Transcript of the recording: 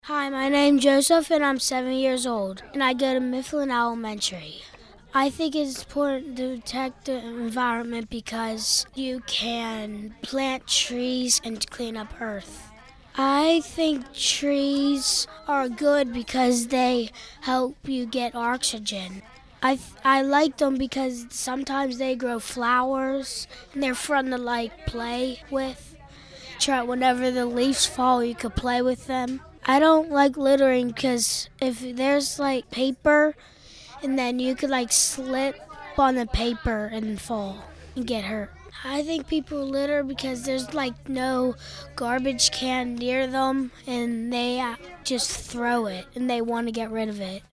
Hi, my name's Joseph and I'm 7 years old and I go to Mifflin Elementary. I think it's important to protect the environment because you can plant trees and clean up earth. I think trees are good because they help you get oxygen. I like them because sometimes they grow flowers and they're fun to play with. Whenever the leaves fall, you could play with them. I don't like littering because if there's paper and then you could slip on the paper and fall and get hurt. I think people litter because there's no garbage can near them and they just throw it and they want to get rid of it.